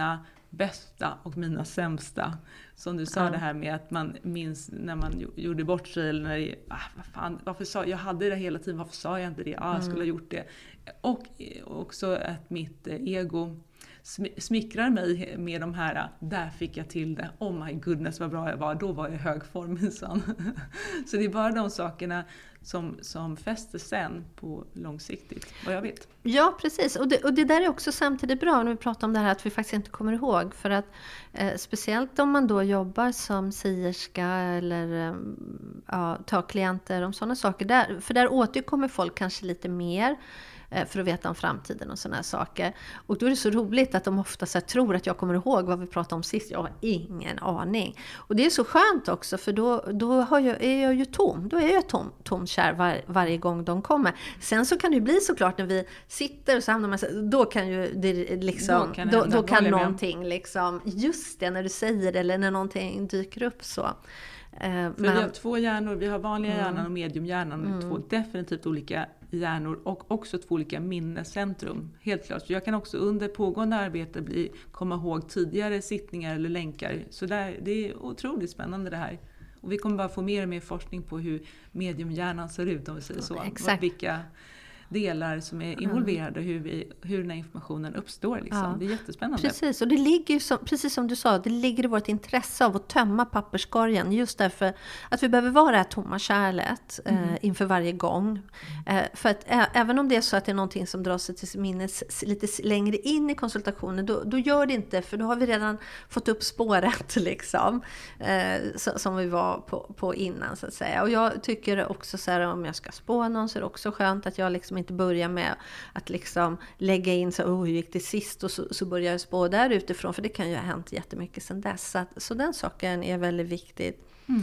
bästa och mina sämsta. Som du sa, det här med att man minns när man gjorde bort sig, eller när det, vad fan, varför sa jag hade det hela tiden, varför sa jag inte det, jag skulle ha gjort det. Och också att mitt ego smickrar mig med de här, där fick jag till det, oh my goodness vad bra jag var, då var jag i hög form minsann. Så det är bara de sakerna som fäster sen på långsiktigt, vad jag vet. Ja, precis. Och det där är också samtidigt bra när vi pratar om det här att vi faktiskt inte kommer ihåg. För att speciellt om man då jobbar som sierska eller tar klienter om sådana saker. För där återkommer folk kanske lite mer för att veta om framtiden och sådana här saker. Och då är det så roligt att de ofta så här tror att jag kommer ihåg vad vi pratade om sist. Jag har ingen aning. Och det är så skönt också, för då är jag ju tom. Då är jag tom kär varje gång de kommer. Sen så kan det ju bli såklart när vi sitter och så hamnar man, då kan ju det liksom, då kan någonting liksom, just det när du säger det, eller när någonting dyker upp så. För vi har 2 hjärnor, vi har vanliga hjärnan och mediumhjärnan, 2 definitivt olika hjärnor och också 2 olika minnescentrum, helt klart. Så jag kan också under pågående arbete komma ihåg tidigare sittningar eller länkar. Så det är otroligt spännande det här. Och vi kommer bara få mer och mer forskning på hur mediumhjärnan ser ut, om vi säger så. Exakt. Vilka delar som är involverade, hur den här informationen uppstår. Liksom. Ja. Det är jättespännande. Precis, och det ligger ju precis som du sa, det ligger i vårt intresse av att tömma papperskorgen. Just därför att vi behöver vara det här tomma kärlet inför varje gång. För att även om det är så att det är någonting som drar sig till minnes lite längre in i konsultationen, då gör det inte, för då har vi redan fått upp spåret liksom, som vi var på innan så att säga. Och jag tycker också så här, om jag ska spå någon så är det också skönt att jag liksom inte börja med att liksom lägga in så hur gick det sist och så börjar jag spå där utifrån, för det kan ju ha hänt jättemycket sedan dess. Så den saken är väldigt viktig.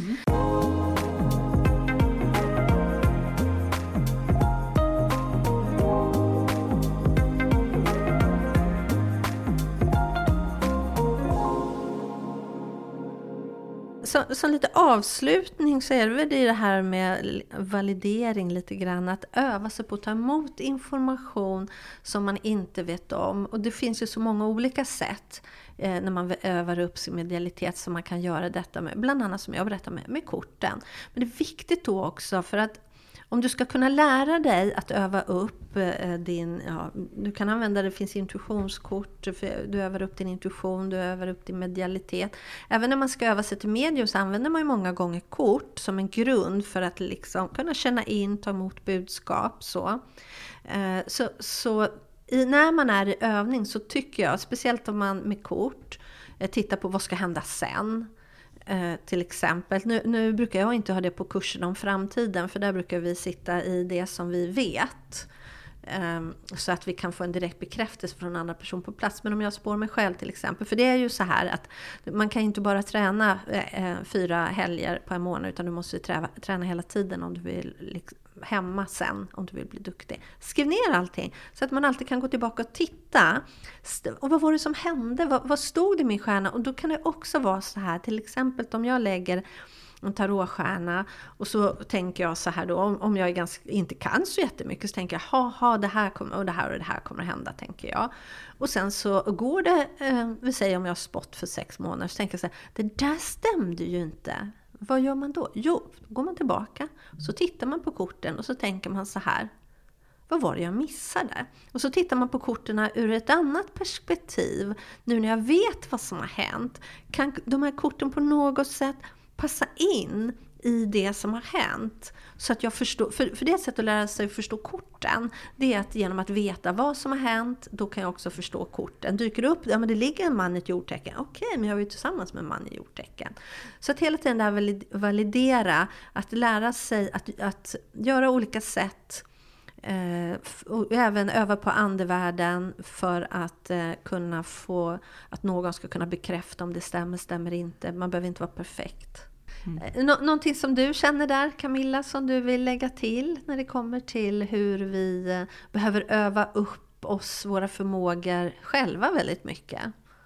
Så lite avslutning så är det väl det här med validering lite grann. Att öva sig på att ta emot information som man inte vet om. Och det finns ju så många olika sätt när man övar upp sin medialitet som man kan göra detta med. Bland annat som jag berättar med korten. Men det är viktigt då också, för att om du ska kunna lära dig att öva upp du kan använda, det finns intuitionskort, du övar upp din intuition, du övar upp din medialitet. Även när man ska öva sig till medium så använder man ju många gånger kort som en grund för att liksom kunna känna in, ta emot budskap. När man är i övning så tycker jag, speciellt om man med kort tittar på vad ska hända sen. Till exempel, nu brukar jag inte ha det på kursen om framtiden, för där brukar vi sitta i det som vi vet, så att vi kan få en direkt bekräftelse från en annan person på plats. Men om jag spår mig själv till exempel, för det är ju så här att man kan inte bara träna 4 helger på en månad, utan du måste träna hela tiden om du vill hemma sen, om du vill bli duktig. Skriv ner allting så att man alltid kan gå tillbaka och titta. Och vad var det som hände? Vad stod det i min stjärna? Och då kan det också vara så här, till exempel om jag lägger en tarotstjärna och så tänker jag så här då, om jag inte kan så jättemycket, så tänker jag, det här kommer, och det här kommer att hända, tänker jag. Och sen så går det, vi säger om jag har spått för 6 månader, så tänker jag så här, det där stämde ju inte. Vad gör man då? Jo, då går man tillbaka, så tittar man på korten och så tänker man så här, vad var det jag missade? Och så tittar man på korten ur ett annat perspektiv. Nu när jag vet vad som har hänt, kan de här korten på något sätt passa in i det som har hänt. Så att jag förstår, för det sätt att lära sig förstå korten, det är att genom att veta vad som har hänt, då kan jag också förstå korten. Dyker det upp, ja men det ligger en man i ett jordtecken. Okej, men jag är ju tillsammans med en man i jordtecken. Så att hela tiden där validera, att lära sig att göra olika sätt, och även öva på andevärlden för att kunna få, att någon ska kunna bekräfta om det stämmer inte. Man behöver inte vara perfekt. Någonting som du känner där, Camilla, som du vill lägga till när det kommer till hur vi behöver öva upp oss, våra förmågor själva väldigt mycket?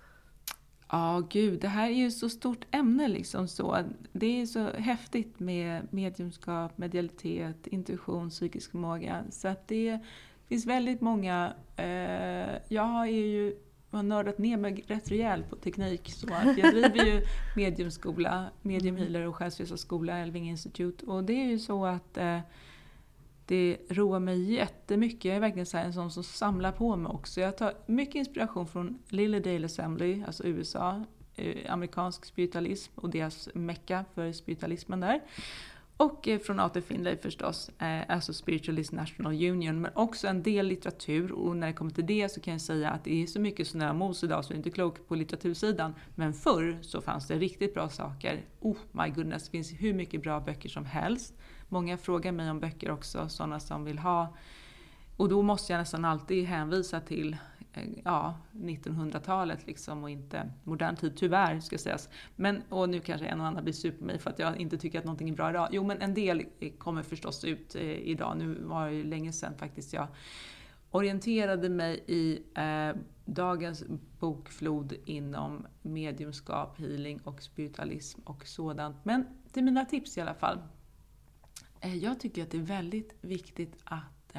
Ja, gud, det här är ju så stort ämne liksom så. Det är så häftigt med mediumskap, medialitet, intuition, psykisk förmåga. Så att det finns väldigt många, jag är ju har nördat ner mig rätt rejält på teknik. Så att jag driver ju mediumskola, Medium Healer och själsresaskola, Elving Institute. Och det är ju så att det roar mig jättemycket. Jag är verkligen så här en sån som samlar på mig också. Jag tar mycket inspiration från Lilydale Assembly, alltså USA, amerikansk spiritualism och deras mecka för spiritualismen där. Och från A.T. Finlay förstås, alltså Spiritualist National Union, men också en del litteratur. Och när det kommer till det så kan jag säga att det är så mycket snömos idag så jag är inte klok på litteratursidan. Men förr så fanns det riktigt bra saker. Oh my goodness, det finns hur mycket bra böcker som helst. Många frågar mig om böcker också, sådana som vill ha. Och då måste jag nästan alltid hänvisa till 1900-talet liksom, och inte modern tid, tyvärr ska sägas. Men, och nu kanske en och annan blir sur på mig för att jag inte tycker att någonting är bra idag. Jo, men en del kommer förstås ut idag. Nu var det ju länge sedan faktiskt jag orienterade mig i dagens bokflod inom mediumskap, healing och spiritualism och sådant. Men till mina tips i alla fall. Jag tycker att det är väldigt viktigt att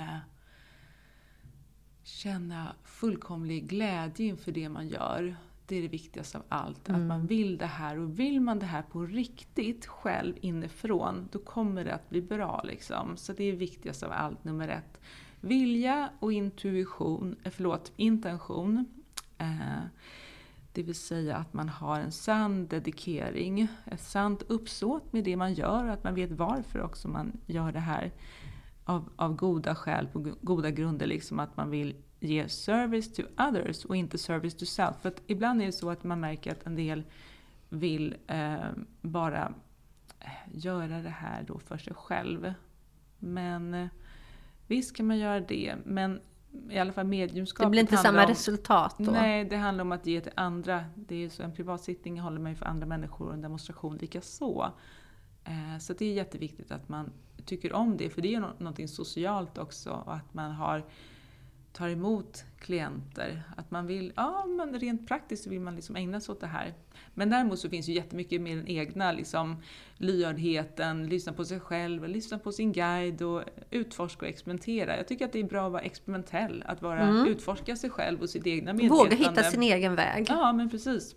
känna fullkomlig glädje inför det man gör. Det är det viktigaste av allt. Att man vill det här. Och vill man det här på riktigt själv inifrån, då kommer det att bli bra liksom. Så det är viktigast av allt, nummer 1. Vilja och intention. Det vill säga att man har en sann dedikering. Ett sant uppsåt med det man gör. Att man vet varför också man gör det här. Av goda skäl, på goda grunder, liksom att man vill ge service to others och inte service to self. För att ibland är det så att man märker att en del vill bara göra det här då för sig själv. Men visst kan man göra det, men i alla fall mediumskap. Det blir inte samma resultat då? Nej, det handlar om att ge till andra. Det är så en privatsittning håller mig för andra människor och en demonstration lika så. Så det är jätteviktigt att man tycker om det, för det är någonting socialt också, och att man tar emot klienter, att man vill, men rent praktiskt så vill man liksom ägna sig åt det här. Men däremot så finns ju jättemycket med den egna liksom, lyhördheten, lyssna på sig själv, lyssna på sin guide och utforska och experimentera. Jag tycker att det är bra att vara experimentell, att utforska sig själv och sitt egna medvetande. Våga hitta sin egen väg. Ja, men precis.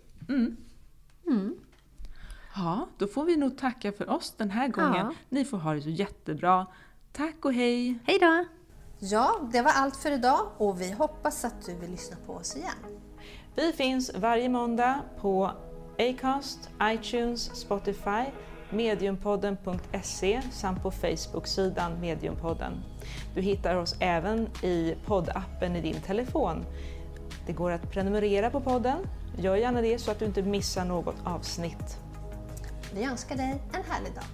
Ja, då får vi nog tacka för oss den här gången. Ja. Ni får ha det så jättebra. Tack och hej! Hej då! Ja, det var allt för idag och vi hoppas att du vill lyssna på oss igen. Vi finns varje måndag på Acast, iTunes, Spotify, mediumpodden.se samt på Facebook-sidan Mediumpodden. Du hittar oss även i poddappen i din telefon. Det går att prenumerera på podden. Gör gärna det så att du inte missar något avsnitt. Vi önskar dig en härlig dag.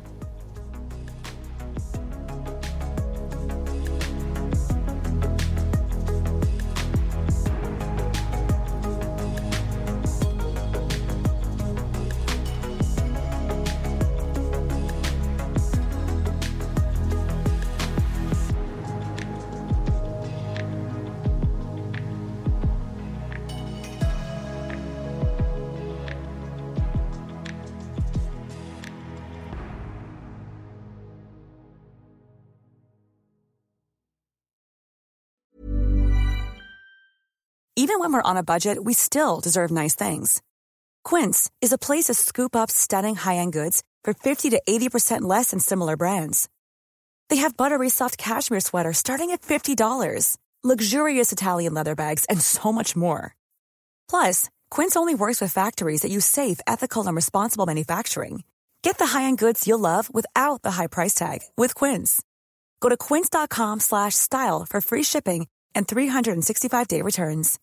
Even when we're on a budget, we still deserve nice things. Quince is a place to scoop up stunning high-end goods for 50 to 80% less than similar brands. They have buttery soft cashmere sweaters starting at $50, luxurious Italian leather bags, and so much more. Plus, Quince only works with factories that use safe, ethical, and responsible manufacturing. Get the high-end goods you'll love without the high price tag with Quince. Go to quince.com/style for free shipping and 365-day returns.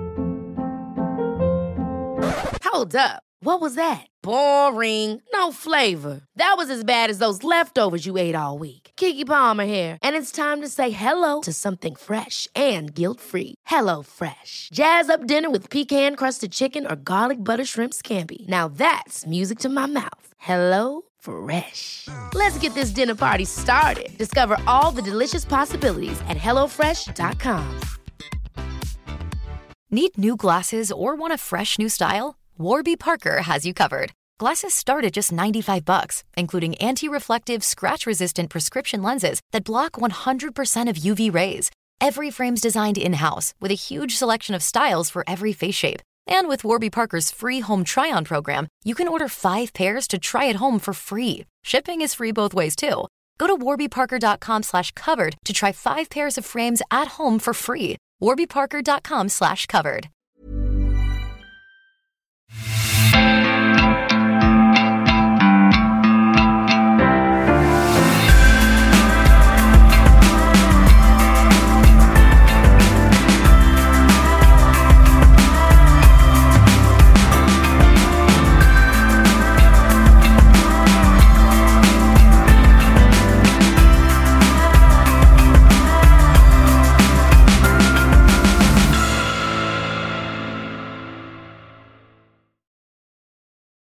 Hold up. What was that? Boring. No flavor. That was as bad as those leftovers you ate all week. Keke Palmer here, and it's time to say hello to something fresh and guilt-free. Hello Fresh. Jazz up dinner with pecan-crusted chicken or garlic butter shrimp scampi. Now that's music to my mouth. Hello Fresh. Let's get this dinner party started. Discover all the delicious possibilities at hellofresh.com. Need new glasses or want a fresh new style? Warby Parker has you covered. Glasses start at just $95, including anti-reflective, scratch-resistant prescription lenses that block 100% of UV rays. Every frame's designed in-house with a huge selection of styles for every face shape. And with Warby Parker's free home try-on program, you can order 5 pairs to try at home for free. Shipping is free both ways too. Go to warbyparker.com/covered to try 5 pairs of frames at home for free. warbyparker.com/covered.